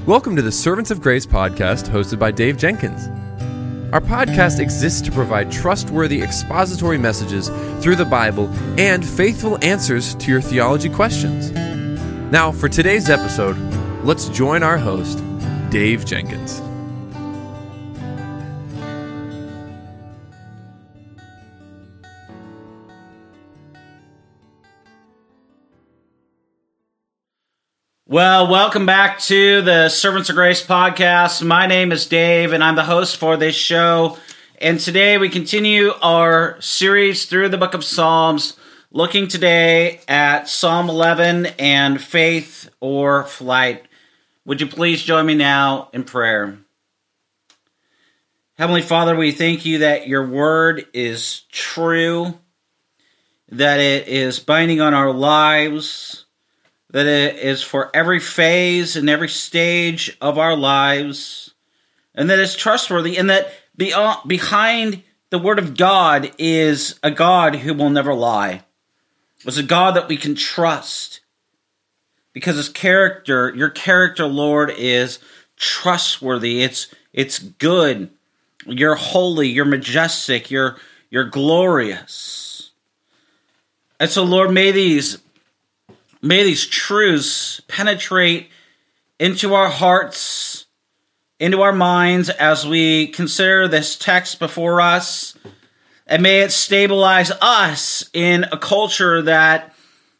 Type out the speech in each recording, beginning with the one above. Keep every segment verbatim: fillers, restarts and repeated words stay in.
Welcome to the Servants of Grace podcast hosted by Dave Jenkins. Our podcast exists to provide trustworthy expository messages through the Bible and faithful answers to your theology questions. Now, for today's episode, let's join our host, Dave Jenkins. Well, welcome back to the Servants of Grace podcast. My name is Dave, and I'm the host for this show. And today we continue our series through the book of Psalms, looking today at Psalm eleven and faith or flight. Would you please join me now in prayer? Heavenly Father, we thank you that your word is true, that it is binding on our lives, that it is for every phase and every stage of our lives, and that it's trustworthy, and that beyond, behind the Word of God is a God who will never lie. It's a God that we can trust, because His character, your character, Lord, is trustworthy. It's it's good. You're holy. You're majestic. You're you're glorious. And so, Lord, may these May these truths penetrate into our hearts, into our minds as we consider this text before us, and may it stabilize us in a culture that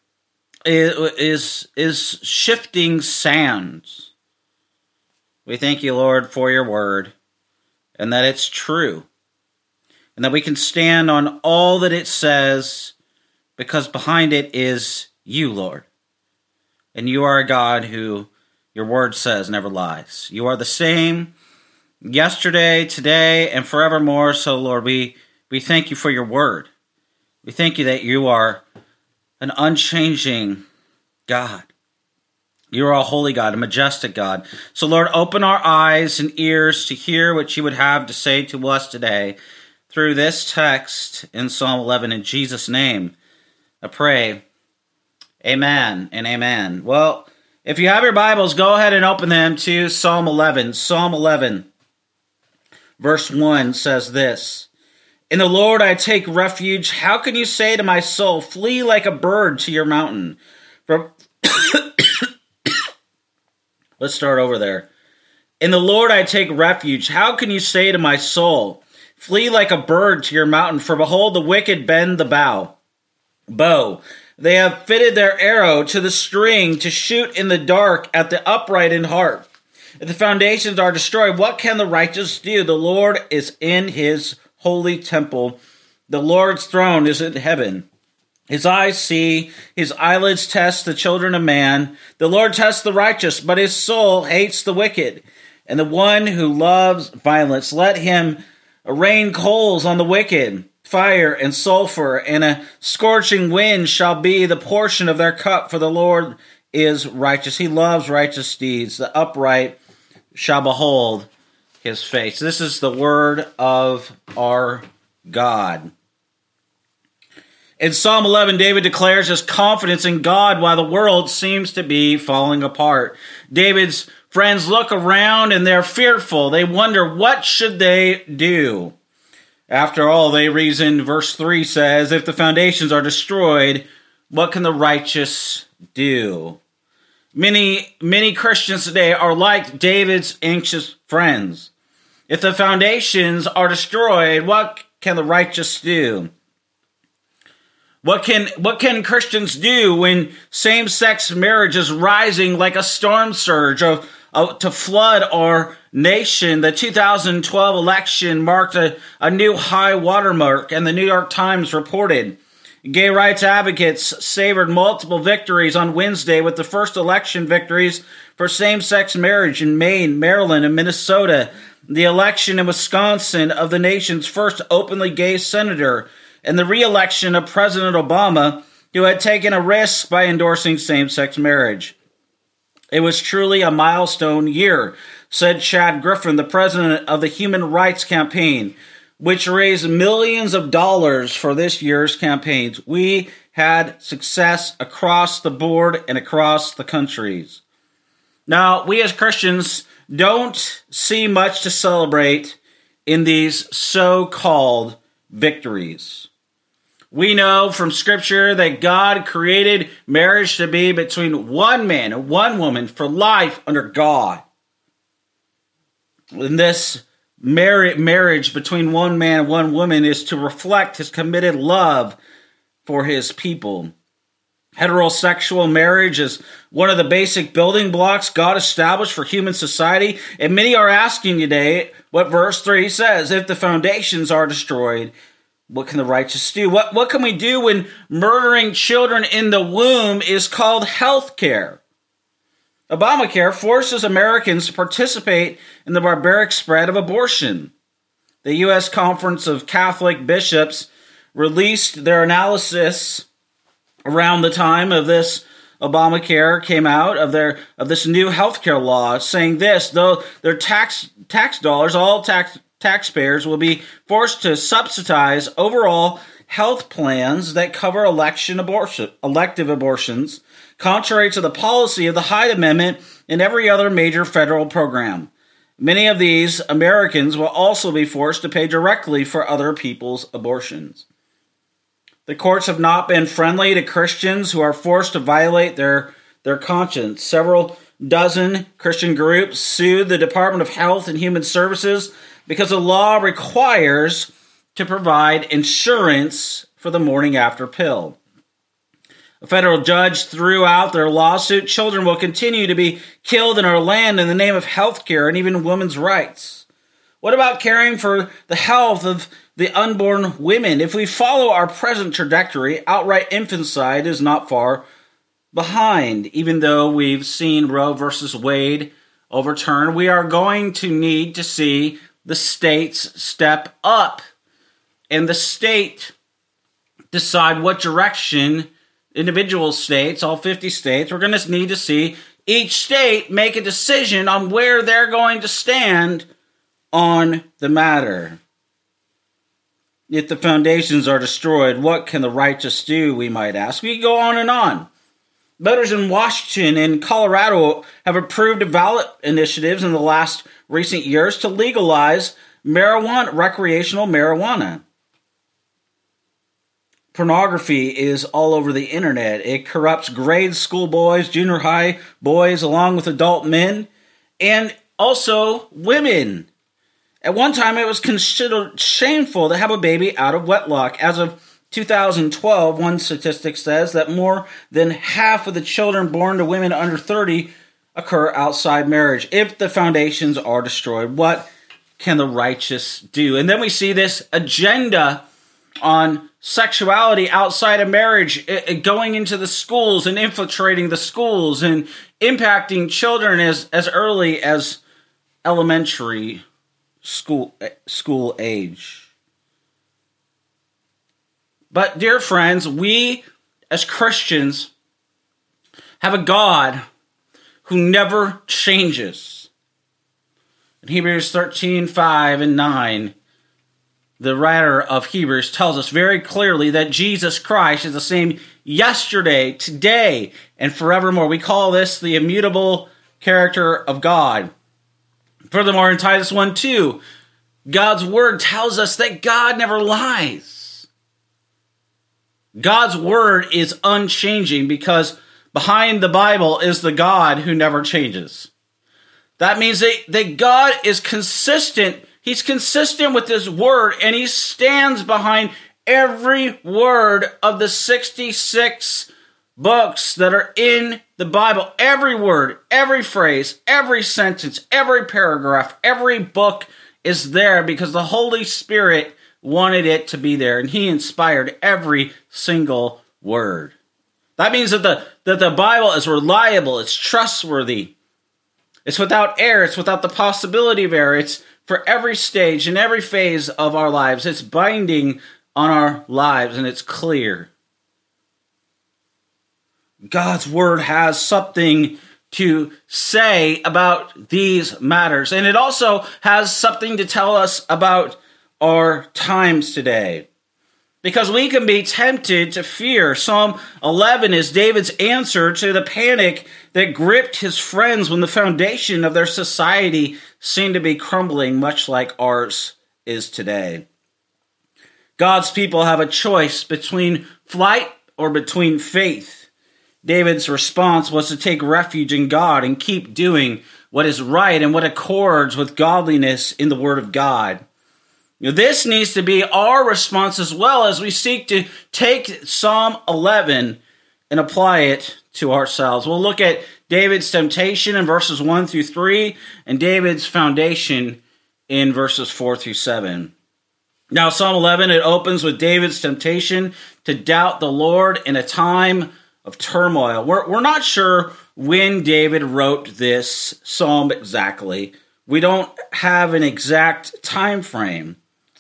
is, is shifting sands. We thank you, Lord, for your word, and that it's true, and that we can stand on all that it says, because behind it is you, Lord. And you are a God who, your word says, never lies. You are the same yesterday, today, and forevermore. So, Lord, we, we thank you for your word. We thank you that you are an unchanging God. You are a holy God, a majestic God. So, Lord, open our eyes and ears to hear what you would have to say to us today through this text in Psalm eleven. In Jesus' name, I pray. Amen and amen. Well, if you have your Bibles, go ahead and open them to Psalm eleven. Psalm eleven, verse one says this: "In the Lord I take refuge. How can you say to my soul, flee like a bird to your mountain?" From Let's start over there. "In the Lord I take refuge. How can you say to my soul, flee like a bird to your mountain? For behold, the wicked bend the bow. bow. They have fitted their arrow to the string to shoot in the dark at the upright in heart. If the foundations are destroyed, what can the righteous do? The Lord is in his holy temple. The Lord's throne is in heaven. His eyes see, his eyelids test the children of man. The Lord tests the righteous, but his soul hates the wicked. And the one who loves violence, let him rain coals on the wicked. Fire and sulfur and a scorching wind shall be the portion of their cup, for the Lord is righteous. He loves righteous deeds. The upright shall behold his face." This is the word of our God. In Psalm eleven, David declares his confidence in God while the world seems to be falling apart. David's friends look around and they're fearful. They wonder, what should they do? After all, they reason, verse three says, if the foundations are destroyed, what can the righteous do? Many, many Christians today are like David's anxious friends. If the foundations are destroyed, what can the righteous do? What can, what can Christians do when same-sex marriage is rising like a storm surge of, of, to flood our nation? The two thousand twelve election marked a, a new high watermark, and the New York Times reported gay rights advocates savored multiple victories on Wednesday, with the first election victories for same-sex marriage in Maine, Maryland, and Minnesota, the election in Wisconsin of the nation's first openly gay senator, and the re-election of President Obama, who had taken a risk by endorsing same-sex marriage. It was truly a milestone year, said Chad Griffin, the president of the Human Rights Campaign, which raised millions of dollars for this year's campaigns. We had success across the board and across the countries. Now, we as Christians don't see much to celebrate in these so-called victories. We know from Scripture that God created marriage to be between one man and one woman for life under God. And this mar- marriage between one man and one woman is to reflect his committed love for his people. Heterosexual marriage is one of the basic building blocks God established for human society, and many are asking today what verse three says. If the foundations are destroyed, what can the righteous do? What, what can we do when murdering children in the womb is called health care? Obamacare forces Americans to participate in the barbaric spread of abortion. The U S Conference of Catholic Bishops released their analysis around the time of this Obamacare came out of their of this new healthcare law, saying this: though their tax tax dollars, all tax taxpayers will be forced to subsidize overall health plans that cover election abortion, elective abortions, contrary to the policy of the Hyde Amendment and every other major federal program. Many of these Americans will also be forced to pay directly for other people's abortions. The courts have not been friendly to Christians who are forced to violate their, their conscience. Several dozen Christian groups sued the Department of Health and Human Services because the law requires to provide insurance for the morning after pill. A federal judge threw out their lawsuit. Children will continue to be killed in our land in the name of health care and even women's rights. What about caring for the health of the unborn women? If we follow our present trajectory, outright infanticide is not far behind. Even though we've seen Roe versus Wade overturned, we are going to need to see the states step up and the state decide what direction individual states, all fifty states, we're going to need to see each state make a decision on where they're going to stand on the matter. If the foundations are destroyed, what can the righteous do, we might ask? We go on and on. Voters in Washington and Colorado have approved ballot initiatives in the last recent years to legalize marijuana, recreational marijuana. Pornography is all over the internet. It corrupts grade school boys, junior high boys, along with adult men, and also women. At one time, it was considered shameful to have a baby out of wedlock. As of two thousand twelve, one statistic says that more than half of the children born to women under thirty occur outside marriage. If the foundations are destroyed, what can the righteous do? And then we see this agenda on sexuality outside of marriage, it, going into the schools and infiltrating the schools and impacting children as, as early as elementary school school age. But dear friends, we as Christians have a God who never changes. In Hebrews thirteen, five and nine, the writer of Hebrews tells us very clearly that Jesus Christ is the same yesterday, today, and forevermore. We call this the immutable character of God. Furthermore, in Titus one two, God's word tells us that God never lies. God's word is unchanging because behind the Bible is the God who never changes. That means that, that God is consistent. He's consistent with his word, and he stands behind every word of the sixty-six books that are in the Bible. Every word, every phrase, every sentence, every paragraph, every book is there because the Holy Spirit wanted it to be there, and he inspired every single word. That means that the, that the Bible is reliable, it's trustworthy, it's without error, it's without the possibility of error, it's for every stage and every phase of our lives. It's binding on our lives, and it's clear. God's word has something to say about these matters, and it also has something to tell us about our times today. because we can be tempted to fear. Psalm eleven is David's answer to the panic that gripped his friends when the foundation of their society seemed to be crumbling, much like ours is today. God's people have a choice between flight or between faith. David's response was to take refuge in God and keep doing what is right and what accords with godliness in the Word of God. You know, this needs to be our response as well as we seek to take Psalm eleven and apply it to ourselves. We'll look at David's temptation in verses one through three and David's foundation in verses four through seven. Now, Psalm eleven, it opens with David's temptation to doubt the Lord in a time of turmoil. We're, we're not sure when David wrote this psalm exactly. We don't have an exact time frame.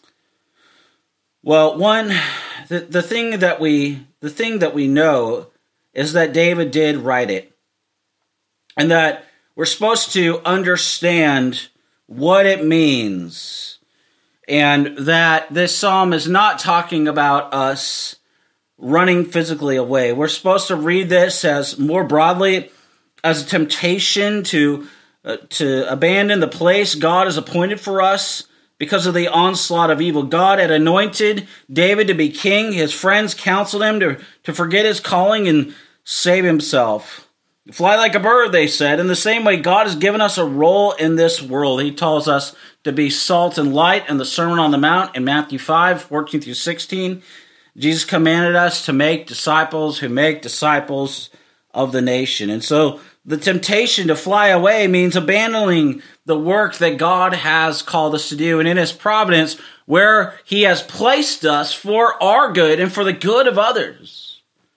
Well, one, the, the thing that we the thing that we know is that David did write it, and that we're supposed to understand what it means, and that this psalm is not talking about us running physically away. We're supposed to read this as more broadly as a temptation to uh, to abandon the place God has appointed for us because of the onslaught of evil. God had anointed David to be king. His friends counseled him to, to forget his calling and save himself. Fly like a bird, they said. In the same way, God has given us a role in this world. He tells us to be salt and light in the Sermon on the Mount in Matthew five, fourteen through sixteen. Jesus commanded us to make disciples who make disciples of the nation. And so the temptation to fly away means abandoning the work that God has called us to do. And in His providence, where He has placed us for our good and for the good of others.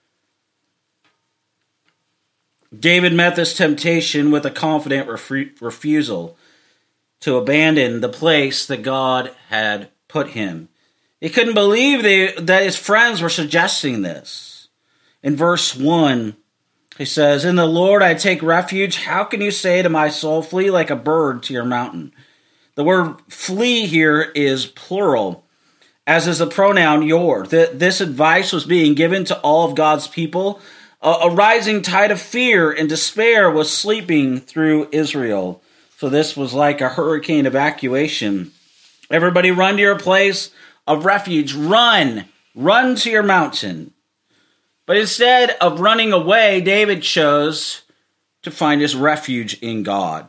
David met this temptation with a confident refu- refusal to abandon the place that God had put him. He couldn't believe they, that his friends were suggesting this. In verse one, he says, "In the Lord I take refuge. How can you say to my soul, flee like a bird to your mountain?" The word flee here is plural, as is the pronoun your. This advice was being given to all of God's people. A rising tide of fear and despair was sweeping through Israel. So this was like a hurricane evacuation. Everybody run to your place of refuge. Run. Run to your mountain. But instead of running away, David chose to find his refuge in God.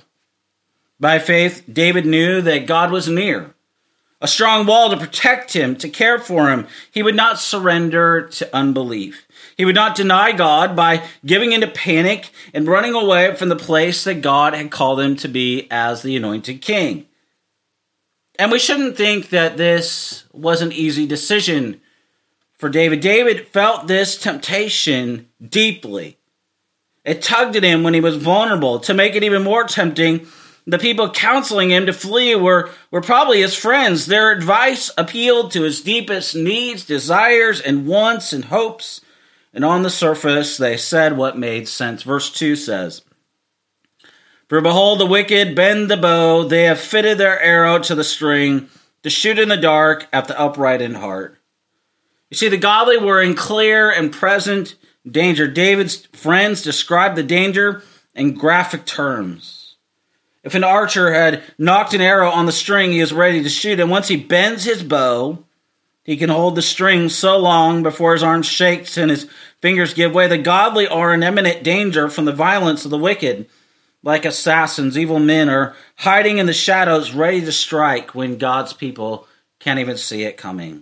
By faith, David knew that God was near, a strong wall to protect him, to care for him. He would not surrender to unbelief. He would not deny God by giving into panic and running away from the place that God had called him to be as the anointed king. And we shouldn't think that this was an easy decision for David. David felt this temptation deeply. It tugged at him when he was vulnerable. To make it even more tempting, the people counseling him to flee were, were probably his friends. Their advice appealed to his deepest needs, desires, and wants and hopes. And on the surface, they said what made sense. Verse two says, "For behold, the wicked bend the bow. They have fitted their arrow to the string to shoot in the dark at the upright in heart." You see, the godly were in clear and present danger. David's friends described the danger in graphic terms. If an archer had knocked an arrow on the string, he is ready to shoot. And once he bends his bow, he can hold the string so long before his arm shakes and his fingers give way. The godly are in imminent danger from the violence of the wicked. Like assassins, evil men are hiding in the shadows, ready to strike when God's people can't even see it coming.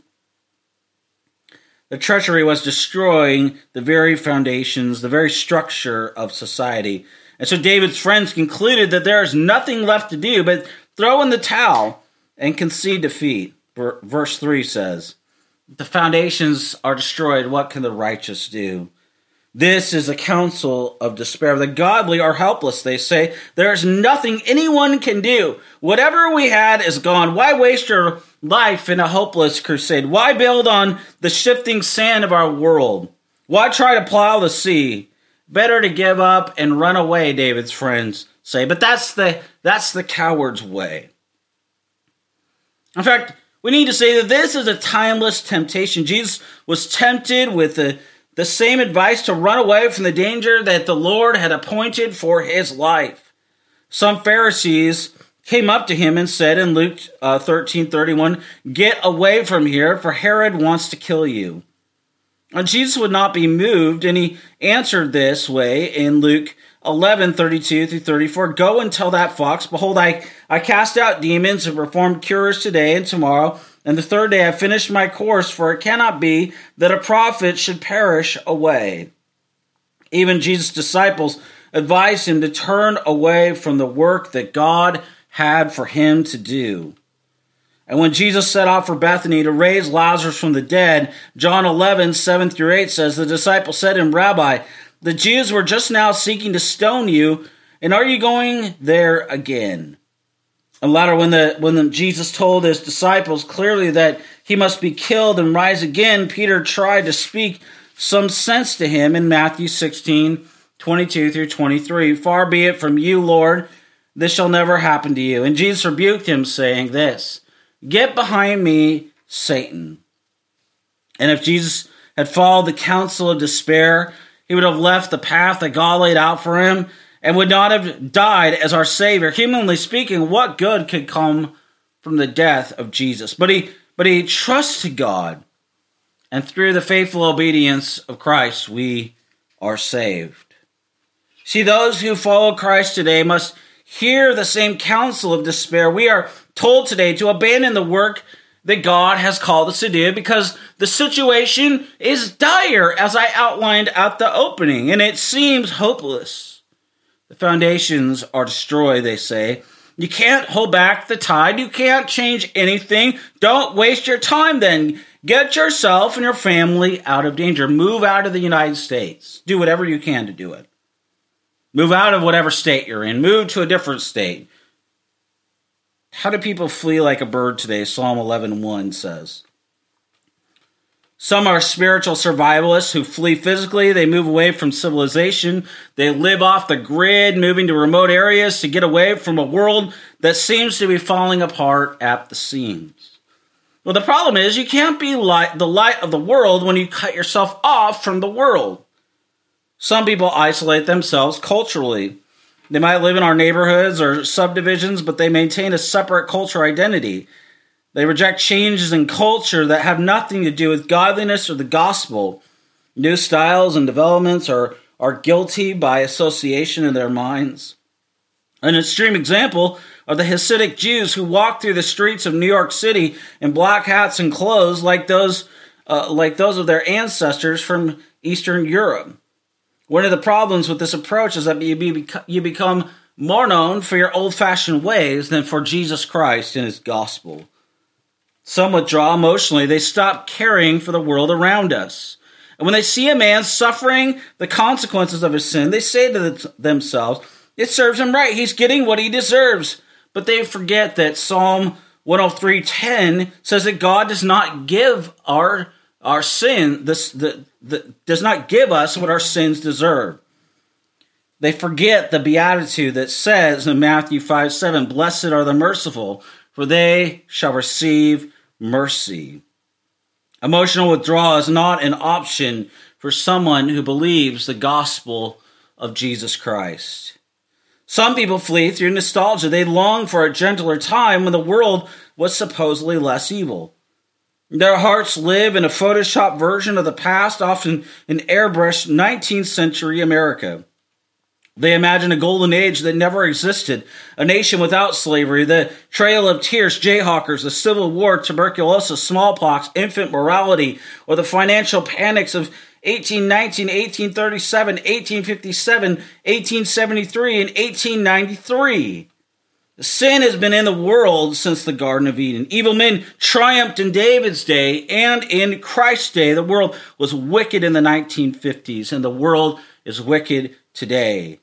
The treachery was destroying the very foundations, the very structure of society. And so David's friends concluded that there is nothing left to do but throw in the towel and concede defeat. Verse three says, "The foundations are destroyed. What can the righteous do?" This is a counsel of despair. The godly are helpless, they say. There is nothing anyone can do. Whatever we had is gone. Why waste your life in a hopeless crusade? Why build on the shifting sand of our world? Why try to plow the sea? Better to give up and run away, David's friends say. But that's the, that's the coward's way. In fact, We need to say that this is a timeless temptation. Jesus was tempted with the, the same advice to run away from the danger that the Lord had appointed for his life. Some Pharisees came up to him and said in Luke uh, thirteen thirty-one, "Get away from here, for Herod wants to kill you." And Jesus would not be moved, and he answered this way in Luke eleven thirty-two through thirty-four, "Go and tell that fox, behold, I, I cast out demons and performed cures today and tomorrow, and the third day I finished my course, for it cannot be that a prophet should perish away." Even Jesus' disciples advised him to turn away from the work that God had for him to do. And when Jesus set out for Bethany to raise Lazarus from the dead, John eleven, seven through eight says, the disciples said to him, "Rabbi, the Jews were just now seeking to stone you, and are you going there again?" And later, when the when the, Jesus told his disciples clearly that he must be killed and rise again, Peter tried to speak some sense to him in Matthew sixteen, twenty-two through twenty-three. "Far be it from you, Lord, this shall never happen to you." And Jesus rebuked him, saying this, "Get behind me, Satan." And if Jesus had followed the counsel of despair, he would have left the path that God laid out for him and would not have died as our Savior. Humanly speaking, what good could come from the death of Jesus? But he, but he trusted God, and through the faithful obedience of Christ, we are saved. See, those who follow Christ today must hear the same counsel of despair. We are told today to abandon the work that God has called us to do because the situation is dire, as I outlined at the opening, and it seems hopeless. The foundations are destroyed, they say. You can't hold back the tide. You can't change anything. Don't waste your time then. Get yourself and your family out of danger. Move out of the United States. Do whatever you can to do it. Move out of whatever state you're in. Move to a different state. How do people flee like a bird today? Psalm eleven one says. Some are spiritual survivalists who flee physically. They move away from civilization. They live off the grid, moving to remote areas to get away from a world that seems to be falling apart at the seams. Well, the problem is you can't be light, the light of the world when you cut yourself off from the world. Some people isolate themselves culturally. They might live in our neighborhoods or subdivisions, but they maintain a separate cultural identity. They reject changes in culture that have nothing to do with godliness or the gospel. New styles and developments are, are guilty by association in their minds. An extreme example are the Hasidic Jews who walk through the streets of New York City in black hats and clothes like those, uh, like those of their ancestors from Eastern Europe. One of the problems with this approach is that you, be, you become more known for your old-fashioned ways than for Jesus Christ and his gospel. Some withdraw emotionally. They stop caring for the world around us. And when they see a man suffering the consequences of his sin, they say to the, themselves, it serves him right. He's getting what he deserves. But they forget that Psalm one oh three ten says that God does not give our Our sin, this the, the, does not give us what our sins deserve. They forget the beatitude that says in Matthew five seven, "Blessed are the merciful, for they shall receive mercy." Emotional withdrawal is not an option for someone who believes the gospel of Jesus Christ. Some people flee through nostalgia. They long for a gentler time when the world was supposedly less evil. Their hearts live in a Photoshop version of the past, often in airbrushed nineteenth century America. They imagine a golden age that never existed, a nation without slavery, the Trail of Tears, Jayhawkers, the Civil War, tuberculosis, smallpox, infant morality, or the financial panics of eighteen nineteen, eighteen thirty-seven, eighteen fifty-seven, eighteen seventy-three, and eighteen ninety-three. Sin has been in the world since the Garden of Eden. Evil men triumphed in David's day and in Christ's day. The world was wicked in the nineteen fifties, and the world is wicked today.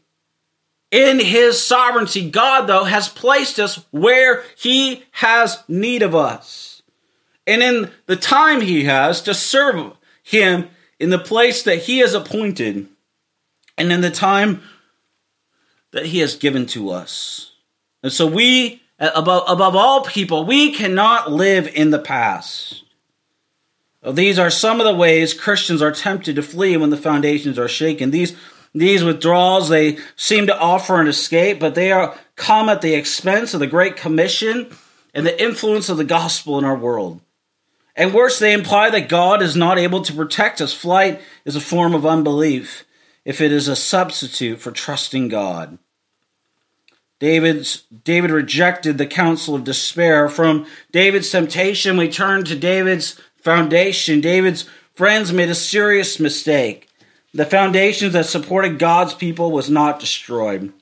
In his sovereignty, God, though, has placed us where he has need of us. And in the time he has to serve him in the place that he has appointed, and in the time that he has given to us. And so we above, above all people. We cannot live in the past. These are some of the ways Christians are tempted to flee when the foundations are shaken. These, these withdrawals, they seem to offer an escape, but they are come at the expense of the Great Commission and the influence of the gospel in our world. And worse, they imply that God is not able to protect us. Flight is a form of unbelief if it is a substitute for trusting God. David's, David rejected the counsel of despair. From David's temptation, we turn to David's foundation. David's friends made a serious mistake. The foundations that supported God's people was not destroyed.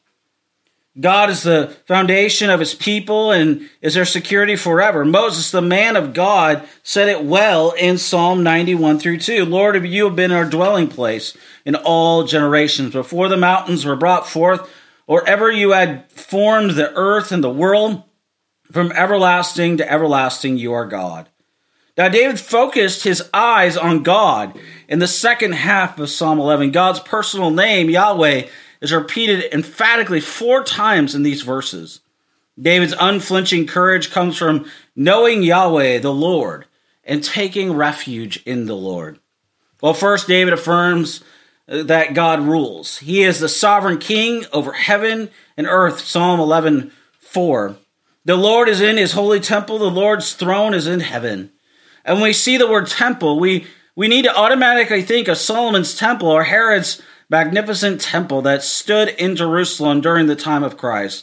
God is the foundation of his people and is their security forever. Moses, the man of God, said it well in Psalm ninety-one through two. Lord, you have been our dwelling place in all generations. Before the mountains were brought forth, or ever you had formed the earth and the world, from everlasting to everlasting you are God. Now, David focused his eyes on God in the second half of Psalm eleven. God's personal name, Yahweh, is repeated emphatically four times in these verses. David's unflinching courage comes from knowing Yahweh, the Lord, and taking refuge in the Lord. Well, first, David affirms that God rules. He is the sovereign king over heaven and earth, Psalm eleven four. The Lord is in his holy temple. The Lord's throne is in heaven. And when we see the word temple, we, we need to automatically think of Solomon's temple or Herod's magnificent temple that stood in Jerusalem during the time of Christ.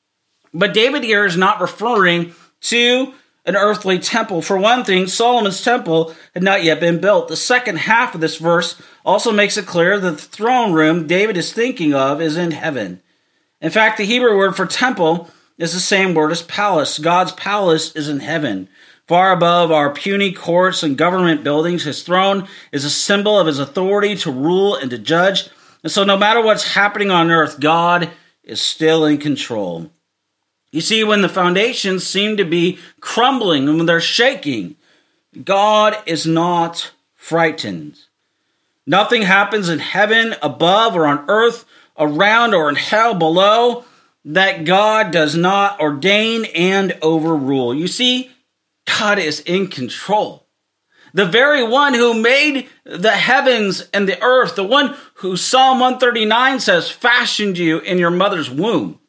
But David here is not referring to an earthly temple. For one thing, Solomon's temple had not yet been built. The second half of this verse also makes it clear that the throne room David is thinking of is in heaven. In fact, the Hebrew word for temple is the same word as palace. God's palace is in heaven. Far above our puny courts and government buildings, his throne is a symbol of his authority to rule and to judge. And so no matter what's happening on earth, God is still in control. You see, when the foundations seem to be crumbling and when they're shaking, God is not frightened. Nothing happens in heaven above or on earth around or in hell below that God does not ordain and overrule. You see, God is in control. The very one who made the heavens and the earth, the one who Psalm one thirty-nine says fashioned you in your mother's womb.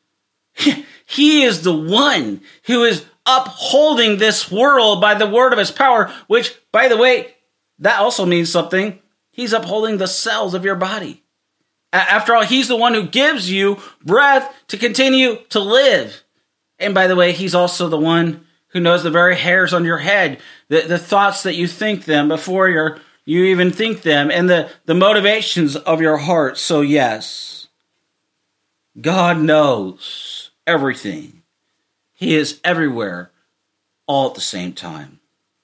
He is the one who is upholding this world by the word of his power, which, by the way, that also means something. He's upholding the cells of your body. After all, he's the one who gives you breath to continue to live. And by the way, he's also the one who knows the very hairs on your head, the, the thoughts that you think them before you're, you even think them, and the, the motivations of your heart. So yes, God knows everything. He is everywhere, all at the same time.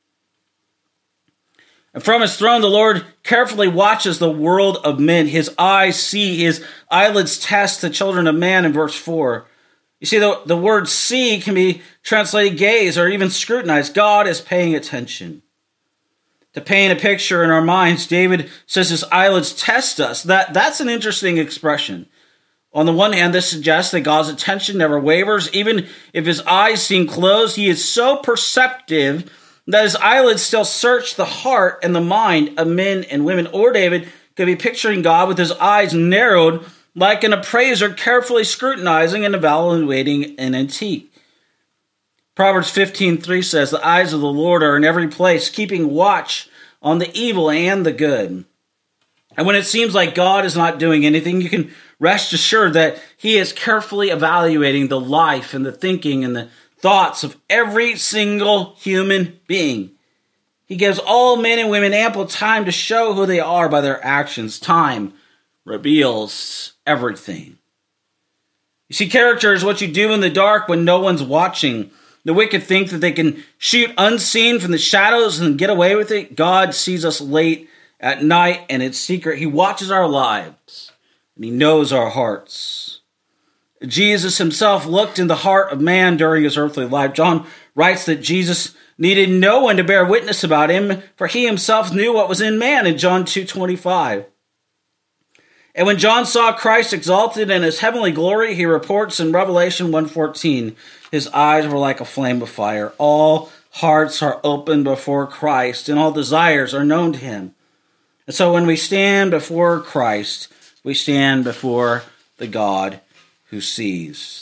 And from his throne, the Lord carefully watches the world of men. His eyes see, his eyelids test the children of man in verse four. You see, the, the word see can be translated gaze or even scrutinize. God is paying attention. To paint a picture in our minds, David says his eyelids test us. That, that's an interesting expression. On the one hand, this suggests that God's attention never wavers. Even if his eyes seem closed, he is so perceptive that his eyelids still search the heart and the mind of men and women. Or David could be picturing God with his eyes narrowed like an appraiser carefully scrutinizing and evaluating an antique. Proverbs fifteen three says, the eyes of the Lord are in every place, keeping watch on the evil and the good. And when it seems like God is not doing anything, you can rest assured that he is carefully evaluating the life and the thinking and the thoughts of every single human being. He gives all men and women ample time to show who they are by their actions. Time reveals everything. You see, character is what you do in the dark when no one's watching. The wicked think that they can shoot unseen from the shadows and get away with it. God sees us late at night and in secret. He watches our lives and he knows our hearts. Jesus himself looked in the heart of man during his earthly life. John writes that Jesus needed no one to bear witness about him, for he himself knew what was in man in John two twenty-five. And when John saw Christ exalted in his heavenly glory, he reports in Revelation one fourteen, his eyes were like a flame of fire. All hearts are open before Christ, and all desires are known to him. And so when we stand before Christ, we stand before the God who sees.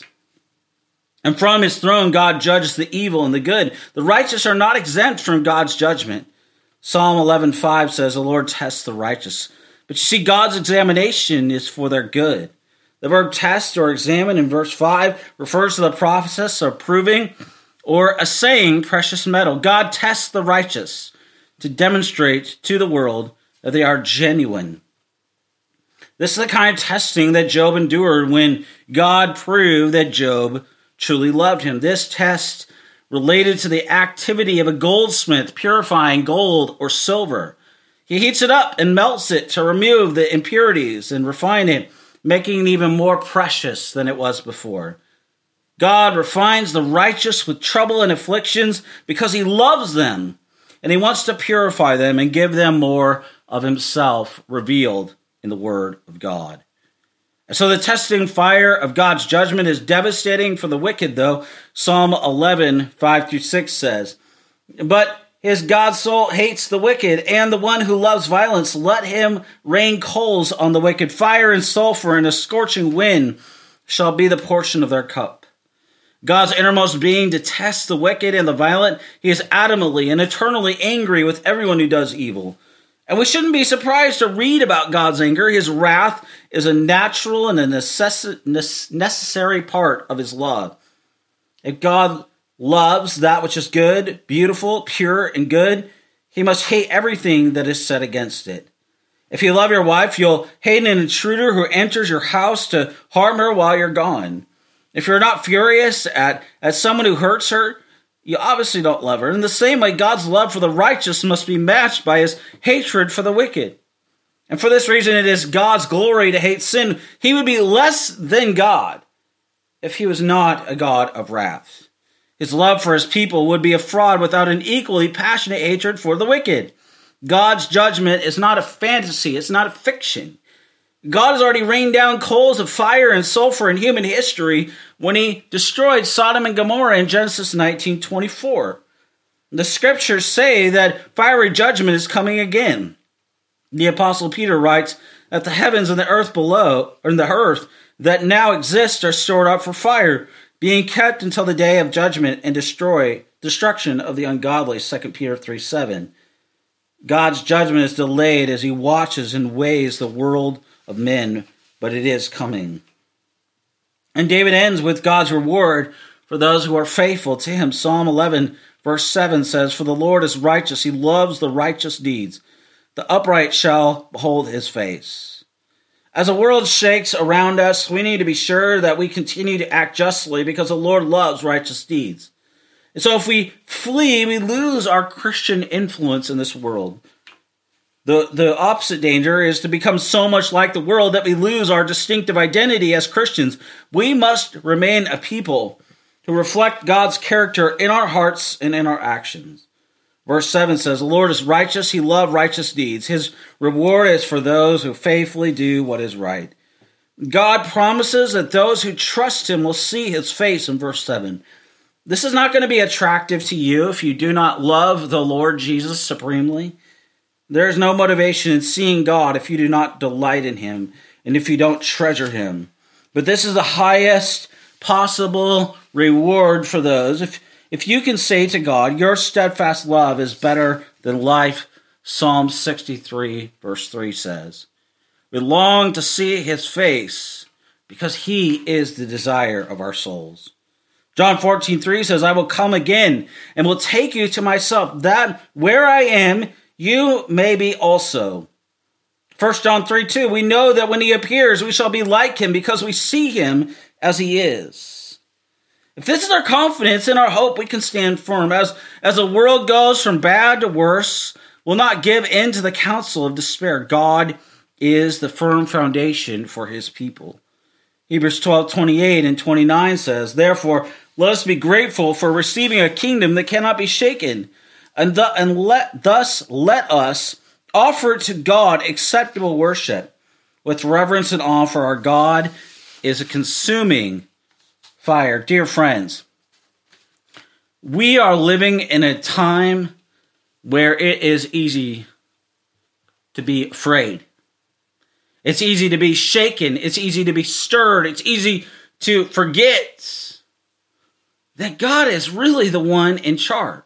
And from his throne, God judges the evil and the good. The righteous are not exempt from God's judgment. Psalm eleven five says, the Lord tests the righteous. But you see, God's examination is for their good. The verb test or examine in verse five refers to the process of proving or assaying precious metal. God tests the righteous to demonstrate to the world that they are genuine. This is the kind of testing that Job endured when God proved that Job truly loved him. This test related to the activity of a goldsmith purifying gold or silver. He heats it up and melts it to remove the impurities and refine it, making it even more precious than it was before. God refines the righteous with trouble and afflictions because he loves them, and he wants to purify them and give them more of himself revealed in the Word of God. And so the testing fire of God's judgment is devastating for the wicked, though. Psalm eleven, five through six says, but his God's soul hates the wicked, and the one who loves violence. Let him rain coals on the wicked. Fire and sulfur and a scorching wind shall be the portion of their cup. God's innermost being detests the wicked and the violent. He is adamantly and eternally angry with everyone who does evil. And we shouldn't be surprised to read about God's anger. His wrath is a natural and a necess- necessary part of his love. If God loves that which is good, beautiful, pure, and good, he must hate everything that is set against it. If you love your wife, you'll hate an intruder who enters your house to harm her while you're gone. If you're not furious at, at someone who hurts her, you obviously don't love her. In the same way, God's love for the righteous must be matched by his hatred for the wicked. And for this reason, it is God's glory to hate sin. He would be less than God if he was not a God of wrath. His love for his people would be a fraud without an equally passionate hatred for the wicked. God's judgment is not a fantasy. It's not a fiction. God has already rained down coals of fire and sulfur in human history when he destroyed Sodom and Gomorrah in Genesis nineteen twenty-four. The scriptures say that fiery judgment is coming again. The Apostle Peter writes that the heavens and the earth below, or the earth that now exist, are stored up for fire, being kept until the day of judgment and destroy destruction of the ungodly, Second Peter three seven. God's judgment is delayed as he watches and weighs the world of men, but it is coming. And David ends with God's reward for those who are faithful to him. Psalm eleven, verse seven says, for the Lord is righteous. He loves the righteous deeds. The upright shall behold his face. As the world shakes around us, we need to be sure that we continue to act justly because the Lord loves righteous deeds. And so if we flee, we lose our Christian influence in this world. The, the opposite danger is to become so much like the world that we lose our distinctive identity as Christians. We must remain a people who reflect God's character in our hearts and in our actions. Verse seven says, the Lord is righteous. He loves righteous deeds. His reward is for those who faithfully do what is right. God promises that those who trust him will see his face in verse seven. This is not going to be attractive to you if you do not love the Lord Jesus supremely. There is no motivation in seeing God if you do not delight in him and if you don't treasure him. But this is the highest possible reward for those. If, if you can say to God, your steadfast love is better than life, Psalm sixty-three, verse three says. We long to see his face because he is the desire of our souls. John fourteen, three says, I will come again and will take you to myself, that where I am, you may be also. First John three, two, we know that when he appears, we shall be like him because we see him as he is. If this is our confidence and our hope, we can stand firm. As, as the world goes from bad to worse, we'll not give in to the counsel of despair. God is the firm foundation for his people. Hebrews twelve, twenty-eight and twenty-nine says, therefore, let us be grateful for receiving a kingdom that cannot be shaken. And, the, and let, thus let us offer to God acceptable worship, with reverence and awe, for our God is a consuming fire. Dear friends, we are living in a time where it is easy to be afraid. It's easy to be shaken. It's easy to be stirred. It's easy to forget that God is really the one in charge.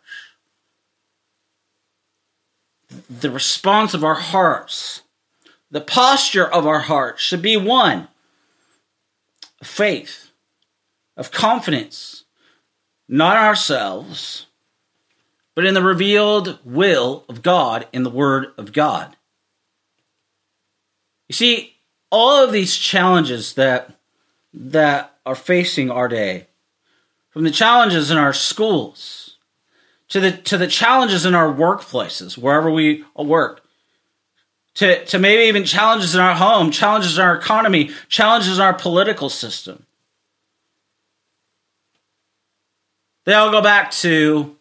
The response of our hearts, the posture of our hearts should be one of faith, of confidence, not in ourselves, but in the revealed will of God, in the Word of God. You see, all of these challenges that, that are facing our day, from the challenges in our schools, to the to the challenges in our workplaces, wherever we work, to, to maybe even challenges in our home, challenges in our economy, challenges in our political system. They all go back to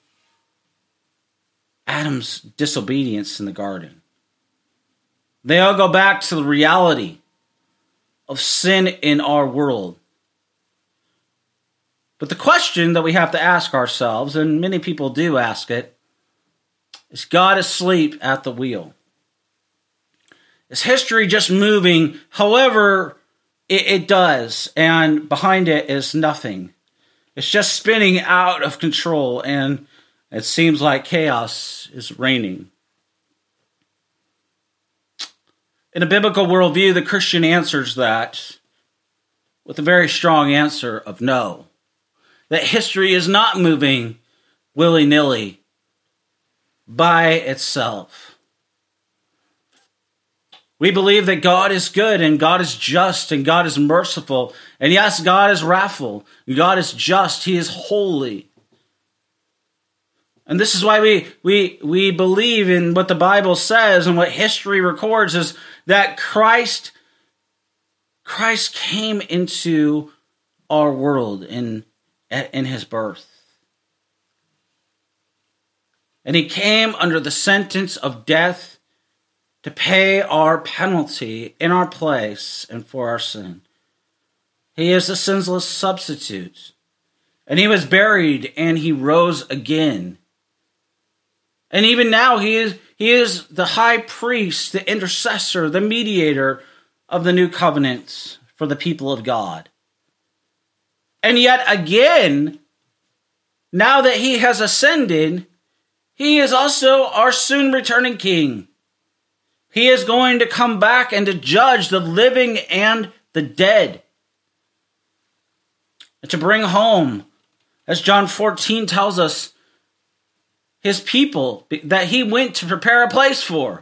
Adam's disobedience in the garden. They all go back to the reality of sin in our world. But the question that we have to ask ourselves, and many people do ask it, is God asleep at the wheel? Is history just moving however it, it does, and behind it is nothing? It's just spinning out of control, and it seems like chaos is reigning. In a biblical worldview, the Christian answers that with a very strong answer of no. That history is not moving willy-nilly by itself. We believe that God is good and God is just and God is merciful. And yes, God is wrathful. God is just. He is holy. And this is why we, we, we believe in what the Bible says and what history records is that Christ, Christ came into our world in, in his birth. And he came under the sentence of death to pay our penalty in our place and for our sin. He is the sinless substitute. And he was buried and he rose again. And even now he is, he is the high priest, the intercessor, the mediator of the new covenant for the people of God. And yet again, now that he has ascended, he is also our soon returning king. He is going to come back and to judge the living and the dead. And to bring home, as John fourteen tells us, his people that he went to prepare a place for.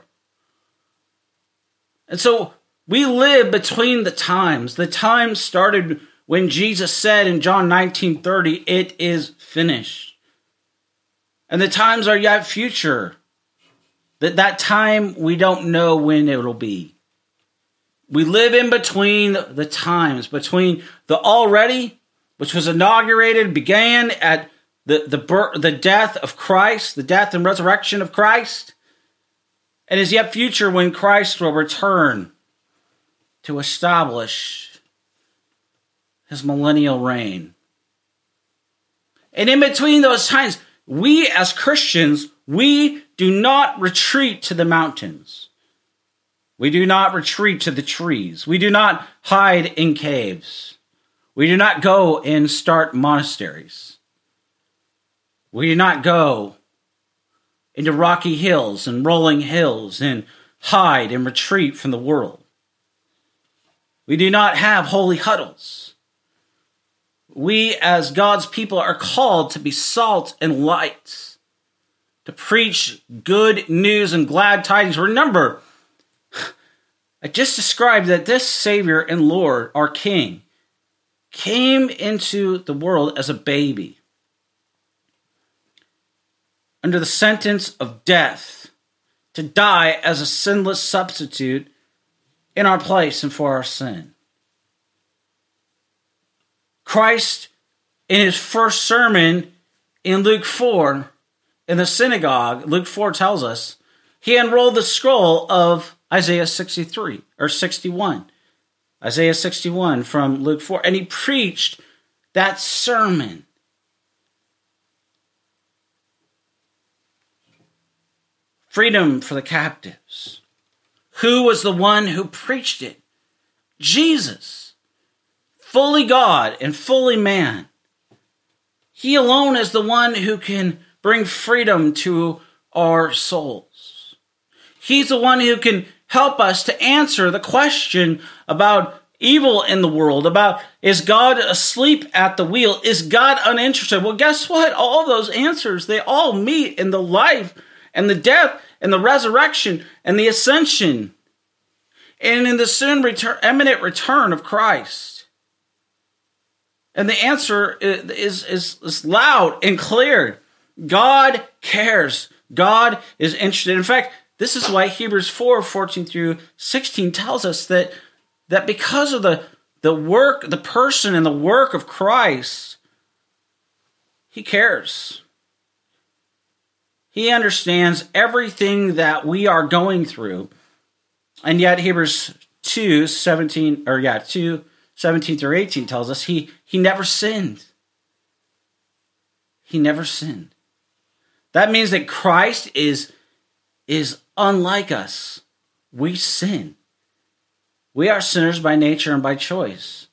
And so we live between the times. The time started when Jesus said in John nineteen thirty, "It is finished." And the times are yet future. That that time, we don't know when it will be. We live in between the times, between the already, which was inaugurated, began at the, the, birth, the death of Christ, the death and resurrection of Christ, and is yet future when Christ will return to establish his millennial reign. And in between those times, we as Christians, we do not retreat to the mountains. We do not retreat to the trees. We do not hide in caves. We do not go and start monasteries. We do not go into rocky hills and rolling hills and hide and retreat from the world. We do not have holy huddles. We, as God's people, are called to be salt and light, to preach good news and glad tidings. Remember, I just described that this Savior and Lord, our King, came into the world as a baby, under the sentence of death, to die as a sinless substitute in our place and for our sin. Christ, in his first sermon in Luke four, in the synagogue, Luke four tells us, he unrolled the scroll of Isaiah sixty-three or sixty-one. Isaiah sixty-one from Luke four. And he preached that sermon. Freedom for the captives. Who was the one who preached it? Jesus. Fully God and fully man. He alone is the one who can bring freedom to our souls. He's the one who can help us to answer the question about evil in the world, about is God asleep at the wheel? Is God uninterested? Well, guess what? All those answers, they all meet in the life and the death and the resurrection and the ascension and in the soon return, imminent return of Christ. And the answer is, is, is loud and clear. God cares. God is interested. In fact, this is why Hebrews four, fourteen through sixteen tells us that, that because of the, the work, the person and the work of Christ, he cares. He understands everything that we are going through. And yet Hebrews two, seventeen, or yeah, two, seventeen through eighteen tells us he, he never sinned. He never sinned. That means that Christ is, is unlike us. We sin. We are sinners by nature and by choice.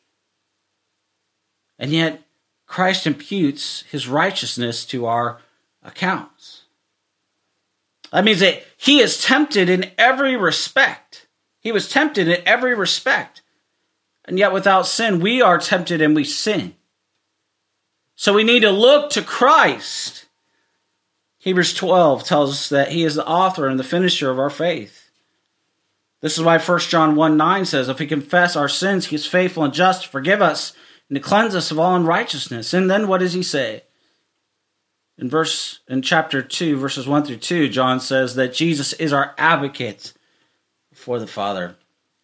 And yet Christ imputes his righteousness to our accounts. That means that he is tempted in every respect. He was tempted in every respect. And yet without sin, we are tempted and we sin. So we need to look to Christ. Hebrews twelve tells us that he is the author and the finisher of our faith. This is why First John one nine says, if we confess our sins, he is faithful and just to forgive us and to cleanse us of all unrighteousness. And then what does he say? In verse in chapter two, verses one through two, John says that Jesus is our advocate before the Father.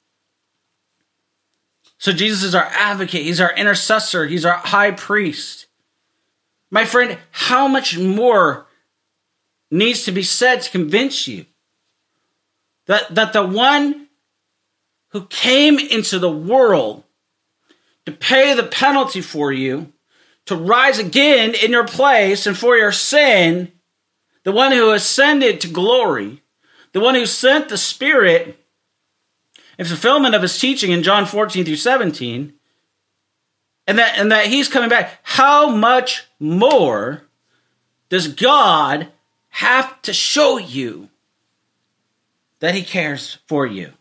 So Jesus is our advocate. He's our intercessor. He's our high priest. My friend, how much more needs to be said to convince you that, that the one who came into the world to pay the penalty for you, to rise again in your place and for your sin, the one who ascended to glory, the one who sent the Spirit in fulfillment of his teaching in John fourteen through seventeen, and that, and that he's coming back, how much more does God have to show you that he cares for you?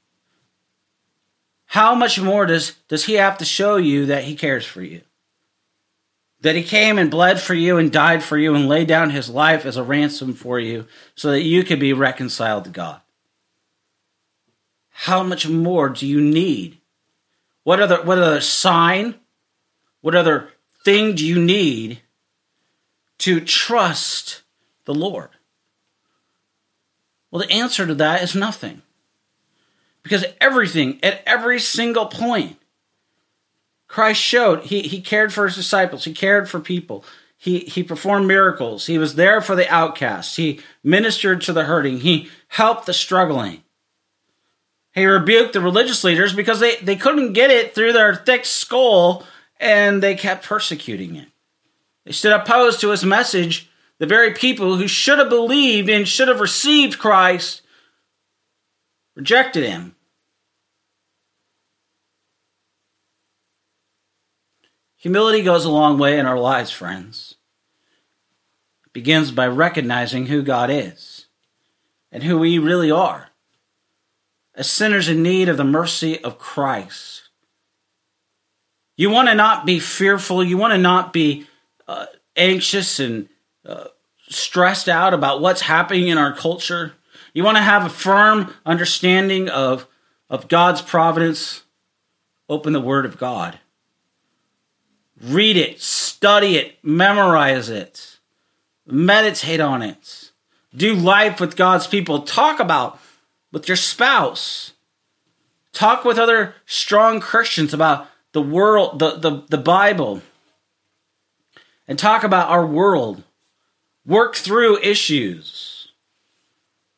How much more does, does he have to show you that he cares for you? That he came and bled for you and died for you and laid down his life as a ransom for you so that you could be reconciled to God. How much more do you need? What other, what other sign, what other thing do you need to trust the Lord? Well, the answer to that is nothing. Because everything, at every single point, Christ showed he, he cared for his disciples. He cared for people. He, he performed miracles. He was there for the outcasts. He ministered to the hurting. He helped the struggling. He rebuked the religious leaders because they, they couldn't get it through their thick skull and they kept persecuting it. They stood opposed to his message. The very people who should have believed and should have received Christ rejected him. Humility goes a long way in our lives, friends. It begins by recognizing who God is and who we really are as sinners in need of the mercy of Christ. You want to not be fearful. You want to not be uh, anxious and uh, stressed out about what's happening in our culture. You want to have a firm understanding of, of God's providence. Open the Word of God. Read it, study it, memorize it, meditate on it. Do life with God's people. Talk about with your spouse. Talk with other strong Christians about the world, the, the, the Bible. And talk about our world. Work through issues.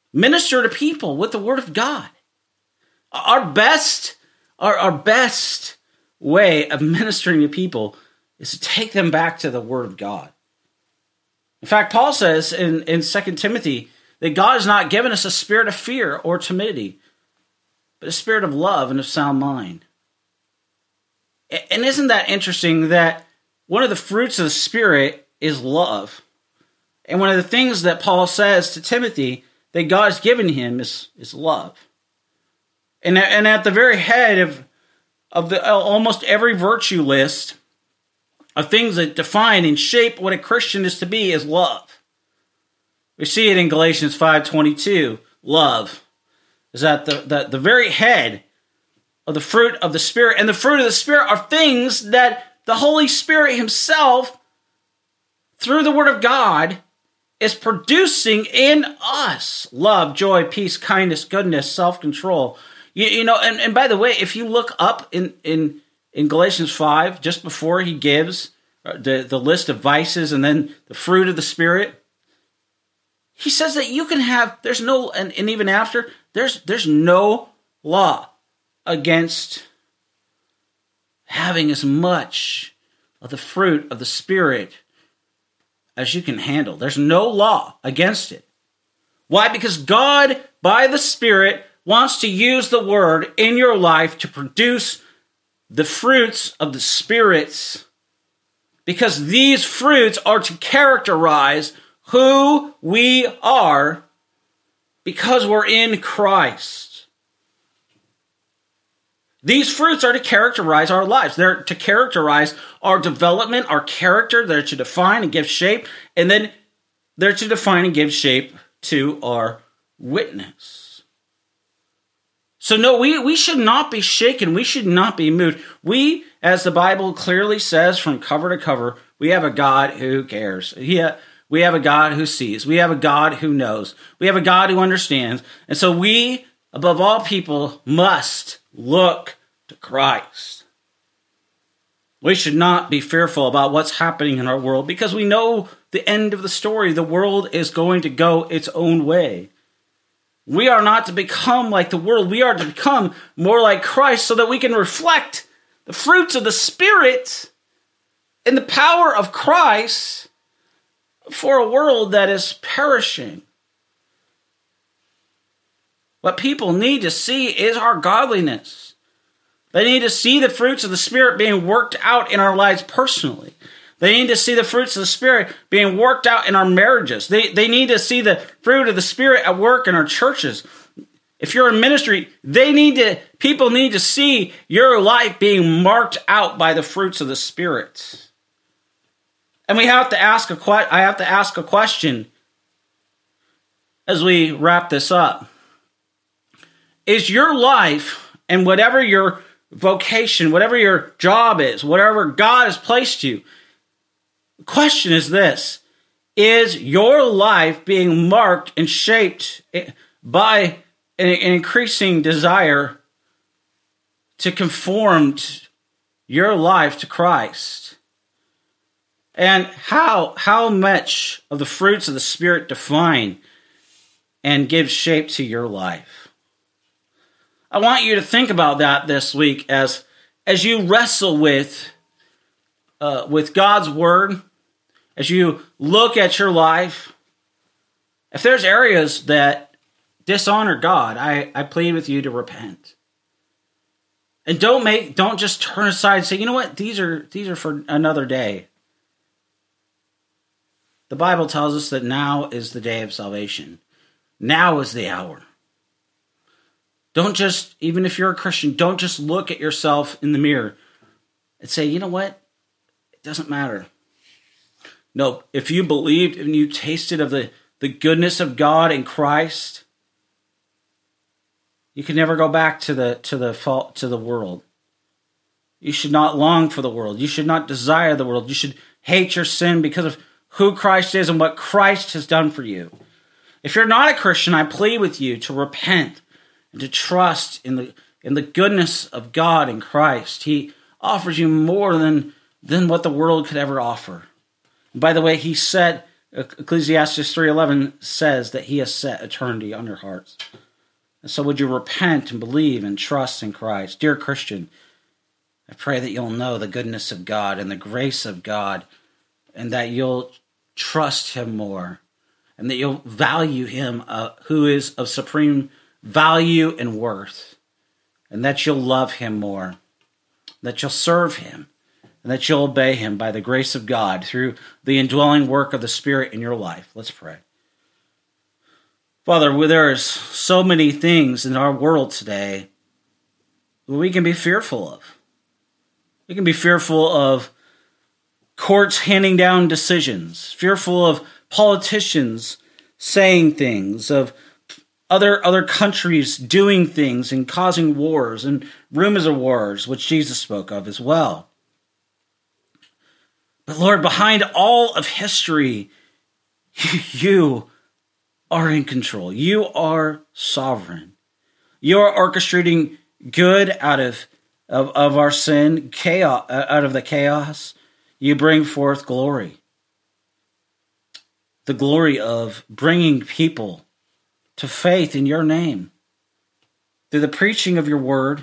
minister to people with the Word of God. Our best, our, our best way of ministering to people is to take them back to the Word of God. In fact, Paul says in, in Second Timothy that God has not given us a spirit of fear or timidity, but a spirit of love and of sound mind. And isn't that interesting that one of the fruits of the Spirit is love? And one of the things that Paul says to Timothy that God has given him is, is love. And, and at the very head of, of the almost every virtue list of things that define and shape what a Christian is to be is love. We see it in Galatians five twenty-two. Love is at the, the, the very head of the fruit of the Spirit. And the fruit of the Spirit are things that the Holy Spirit himself, through the Word of God, is producing in us. Love, joy, peace, kindness, goodness, self-control. You, you know, and, and by the way, if you look up in, in, in Galatians five, just before he gives the, the list of vices and then the fruit of the Spirit, he says that you can have, there's no, and, and even after, there's there's no law against having as much of the fruit of the Spirit as you can handle. There's no law against it. Why? Because God, by the Spirit, wants to use the Word in your life to produce the fruits of the Spirit, because these fruits are to characterize who we are because we're in Christ. These fruits are to characterize our lives. They're to characterize our development, our character. They're to define and give shape. And then they're to define and give shape to our witness. So no, we, we should not be shaken. We should not be moved. We, as the Bible clearly says from cover to cover, we have a God who cares. He, we have a God who sees. We have a God who knows. We have a God who understands. And so we, above all people, must look to Christ. We should not be fearful about what's happening in our world because we know the end of the story. The world is going to go its own way. We are not to become like the world. We are to become more like Christ so that we can reflect the fruits of the Spirit and the power of Christ for a world that is perishing. What people need to see is our godliness. They need to see the fruits of the Spirit being worked out in our lives personally. They need to see the fruits of the Spirit being worked out in our marriages. They, they need to see the fruit of the Spirit at work in our churches. If you're in ministry, they need to, people need to see your life being marked out by the fruits of the Spirit. And we have to ask a que- I have to ask a question as we wrap this up. Is your life and whatever your vocation, whatever your job is, whatever God has placed you, the question is this: is your life being marked and shaped by an increasing desire to conform your life to Christ? And how, how much of the fruits of the Spirit define and give shape to your life? I want you to think about that this week as, as you wrestle with, uh, with God's Word, as you look at your life. If there's areas that dishonor God, I, I plead with you to repent. And don't make don't just turn aside and say, you know what, these are these are for another day. The Bible tells us that now is the day of salvation. Now is the hour. Don't just, even if you're a Christian, don't just look at yourself in the mirror and say, you know what? It doesn't matter. No, if you believed and you tasted of the, the goodness of God in Christ, you can never go back to the to the fault to the world. You should not long for the world. You should not desire the world. You should hate your sin because of who Christ is and what Christ has done for you. If you're not a Christian, I plead with you to repent and to trust in the in the goodness of God in Christ. He offers you more than, than what the world could ever offer. And by the way, he said Ecclesiastes three eleven says that he has set eternity on your hearts. And so would you repent and believe and trust in Christ? Dear Christian, I pray that you'll know the goodness of God and the grace of God, and that you'll trust him more, and that you'll value him uh, who is of supreme value and worth, and that you'll love him more, that you'll serve him, and that you'll obey him by the grace of God through the indwelling work of the Spirit in your life. Let's pray. Father, there is so many things in our world today that we can be fearful of. We can be fearful of courts handing down decisions, fearful of politicians saying things, of other, other countries doing things and causing wars and rumors of wars, which Jesus spoke of as well. But Lord, behind all of history, you are in control. You are sovereign. You are orchestrating good out of, of, of our sin, chaos, out of the chaos. You bring forth glory. The glory of bringing people to faith in your name through the preaching of your word,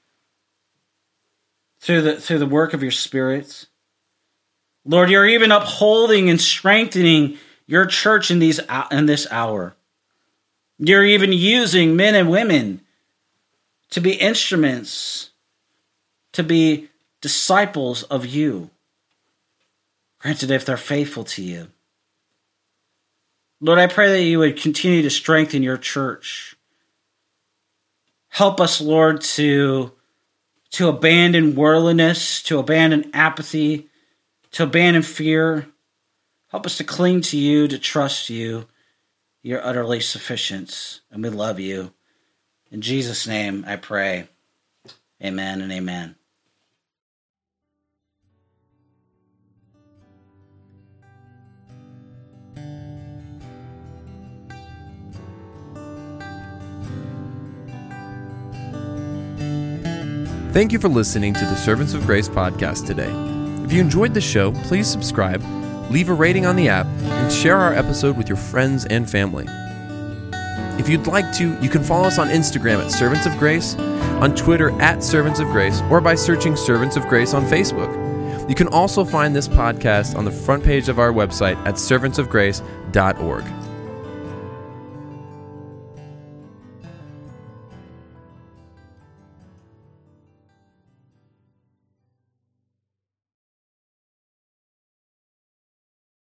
through the, through the work of your spirits. Lord, you're even upholding and strengthening your church in these in this hour. You're even using men and women to be instruments, to be disciples of you. Granted, if they're faithful to you. Lord, I pray that you would continue to strengthen your church. Help us, Lord, to, to abandon worldliness, to abandon apathy, to abandon fear. Help us to cling to you, to trust you. You're utterly sufficient, and we love you. In Jesus' name I pray. Amen and amen. Thank you for listening to the Servants of Grace podcast today. If you enjoyed the show, please subscribe, leave a rating on the app, and share our episode with your friends and family. If you'd like to, you can follow us on Instagram at Servants of Grace, on Twitter at Servants of Grace, or by searching Servants of Grace on Facebook. You can also find this podcast on the front page of our website at servants of grace dot org.